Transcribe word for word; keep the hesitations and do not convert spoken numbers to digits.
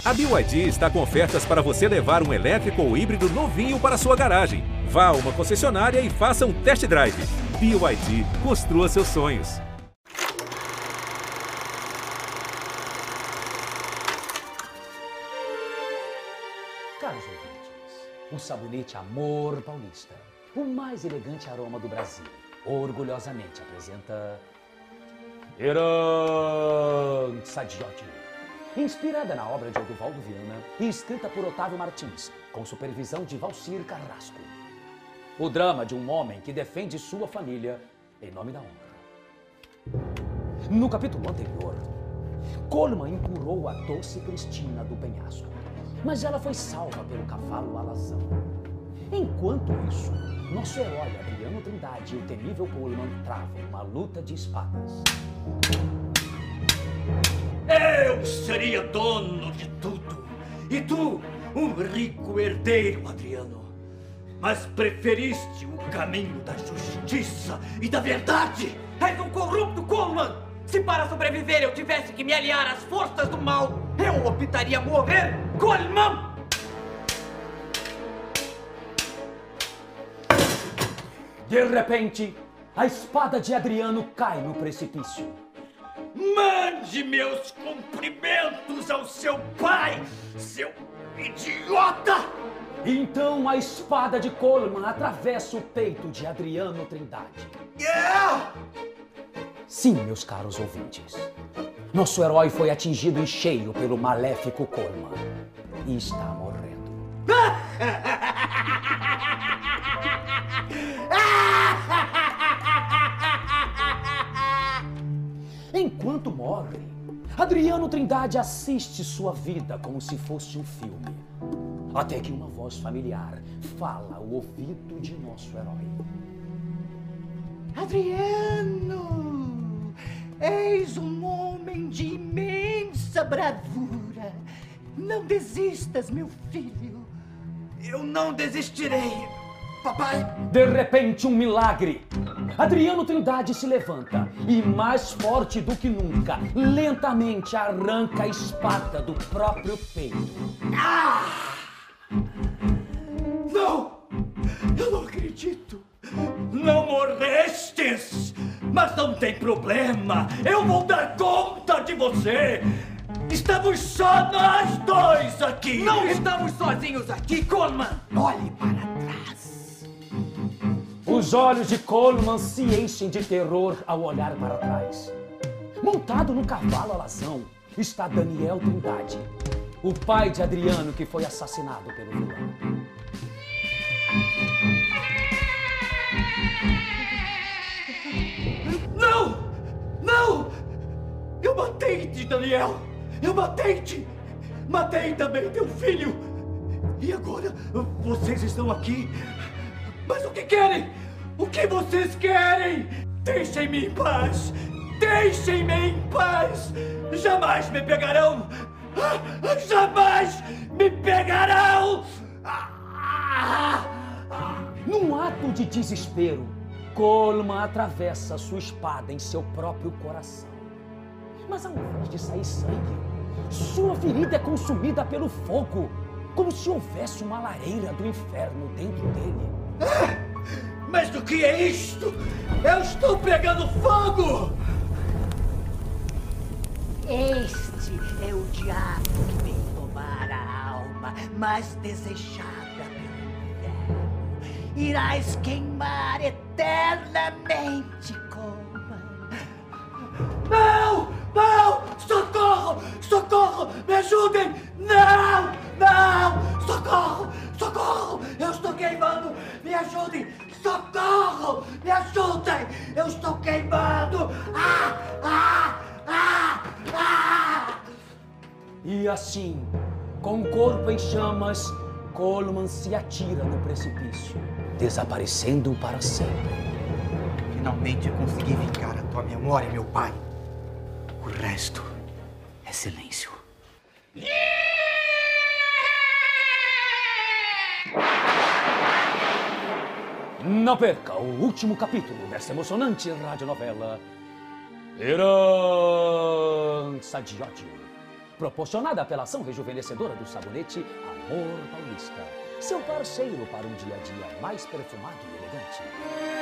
A B Y D está com ofertas para você levar um elétrico ou híbrido novinho para sua garagem. Vá a uma concessionária e faça um test drive. B Y D, construa seus sonhos. Caros ouvintes, o sabonete Amor Paulista, o mais elegante aroma do Brasil, orgulhosamente apresenta Herança de ódio. Inspirada na obra de Oduvaldo Viana e escrita por Otávio Martins, com supervisão de Valcir Carrasco. O drama de um homem que defende sua família em nome da honra. No capítulo anterior, Coleman encurrou a doce Cristina do penhasco, mas ela foi salva pelo cavalo alazão. Enquanto isso, nosso herói Adriano Trindade e o temível Coleman travam uma luta de espadas. Eu seria dono de tudo, e tu, um rico herdeiro, Adriano. Mas preferiste o caminho da justiça e da verdade. És um corrupto, Coleman! Se para sobreviver eu tivesse que me aliar às forças do mal, eu optaria morrer, Coleman! De repente, a espada de Adriano cai no precipício. Mande meus cumprimentos ao seu pai, seu idiota! Então a espada de Coleman atravessa o peito de Adriano Trindade. Yeah! Sim, meus caros ouvintes, nosso herói foi atingido em cheio pelo maléfico Coleman e está morrendo. Enquanto morre, Adriano Trindade assiste sua vida como se fosse um filme. Até que uma voz familiar fala ao ouvido de nosso herói. Adriano, eis um homem de imensa bravura. Não desistas, meu filho. Eu não desistirei, papai. De repente, um milagre. Adriano Trindade se levanta e, mais forte do que nunca, lentamente arranca a espada do próprio peito. Ah! Não! Eu não acredito! Não morrestes! Mas não tem problema! Eu vou dar conta de você! Estamos só nós dois aqui! Não estamos sozinhos aqui, Coleman! Olhe para trás! Os olhos de Coleman se enchem de terror ao olhar para trás. Montado no cavalo alazão está Daniel Trindade, o pai de Adriano que foi assassinado pelo vilão. Não! Não! Eu matei-te, Daniel! Eu matei-te! Matei também teu filho! E agora vocês estão aqui? Mas o que querem? O que vocês querem? Deixem-me em paz! Deixem-me em paz! Jamais me pegarão! Jamais me pegarão! Num ato de desespero, Coleman atravessa sua espada em seu próprio coração. Mas ao invés de sair sangue, sua ferida é consumida pelo fogo, como se houvesse uma lareira do inferno dentro dele. Mas o que é isto? Eu estou pegando fogo! Este é o diabo que vem tomar a alma mais desejada pelo inferno. Irás queimar eternamente, Coleman. Não! Não! Socorro! Socorro! Me ajudem! Não! Não! Socorro! Socorro! Eu estou queimando! Me ajudem! Socorro! Me ajudem! Eu estou queimando! Ah! Ah! Ah! Ah! E assim, com o corpo em chamas, Coleman se atira no precipício, desaparecendo para sempre. Finalmente eu consegui vingar a tua memória, meu pai. O resto é silêncio. Não perca o último capítulo dessa emocionante radionovela Herança de ódio, proporcionada pela ação rejuvenescedora do sabonete Amor Paulista. Seu parceiro para um dia a dia mais perfumado e elegante.